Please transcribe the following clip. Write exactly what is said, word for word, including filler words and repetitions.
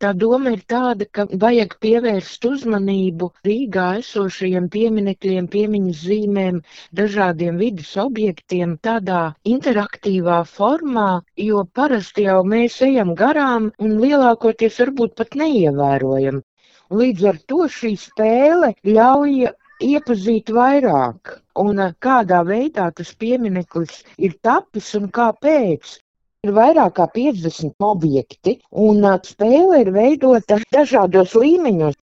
Tā doma ir tāda, ka vajag pievērst uzmanību Rīgā esošajiem pieminekļiem, piemiņas zīmēm, dažādiem vidas objektiem tādā interaktīvā formā, jo parasti jau mēs ejam garām un lielākoties varbūt pat neievērojam. Līdz ar to šī spēle ļauj iepazīt vairāk un kādā veidā tas piemineklis ir tapis un kāpēc. Ir vairāk kā piecdesmit objekti, un spēle ir veidota dažādos līmeņos.